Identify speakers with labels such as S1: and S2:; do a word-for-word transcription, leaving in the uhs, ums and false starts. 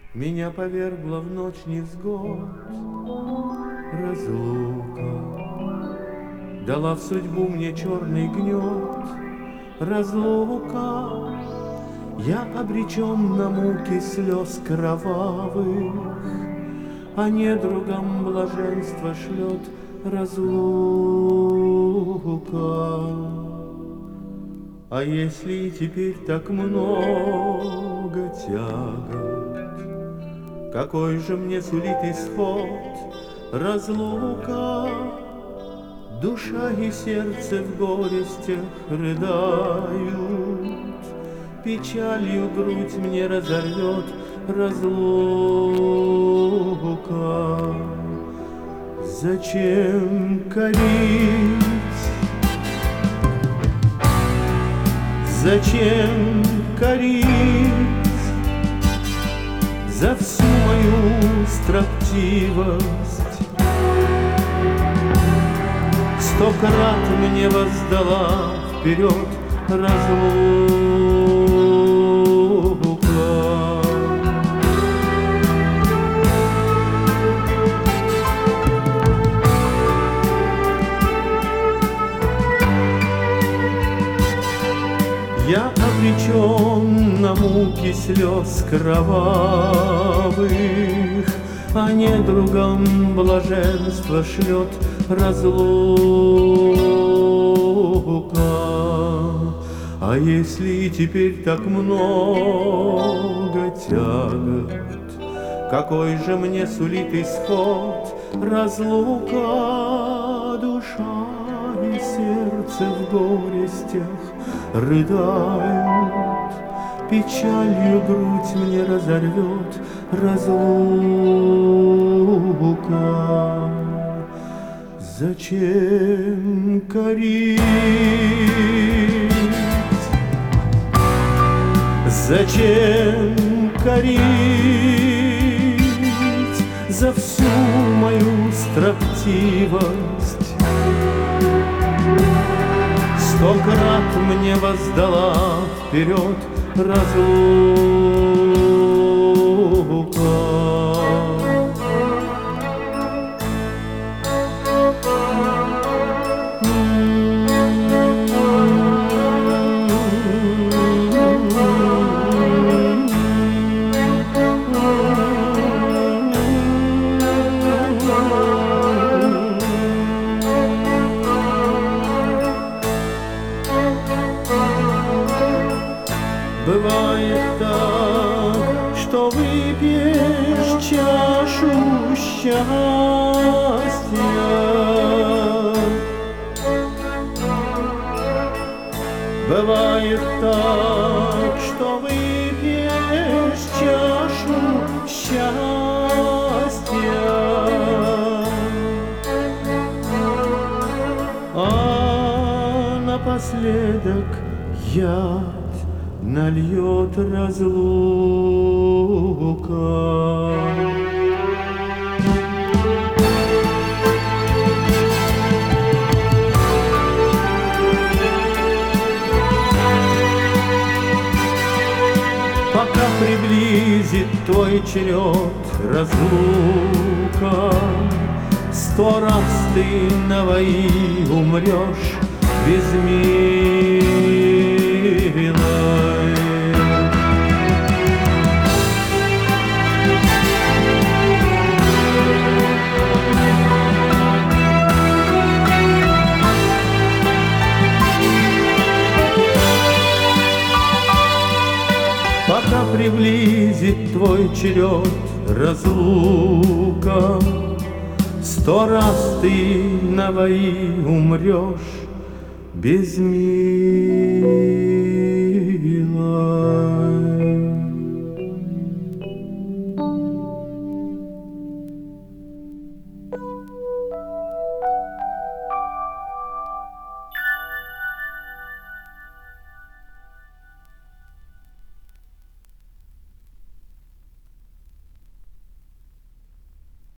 S1: Меня повергла в ночь невзгод разлука, дала в судьбу мне черный гнет разлука. Я обречен на муки слез кровавых, а недругам блаженство шлет разлука. А если и теперь так много тягот, какой же мне сулит исход разлука? Душа и сердце в горестях рыдают, печалью грудь мне разорвет разлука. Зачем корить? Зачем корить за всю мою строптивость? Сто крат мне воздала вперед разлука. Я обречен на муки слез кровавых, а недругам блаженство шлет разлука. А если и теперь так много тягот, какой же мне сулит исход разлука? Душа и сердце в горестях рыдают, печалью грудь мне разорвет разлука. Зачем корить? Зачем корить за всю мою строптивость? Сто крат мне воздала вперед разлука. Бывает так, что выпьешь чашу счастья. Бывает так, что выпьешь чашу счастья, а напоследок яд нальет разлука. Пока приблизит твой черед разлука, сто раз ты навои умрешь безмилой. Пока приблизит твой черед разлука, сто раз ты навои умрешь без мира.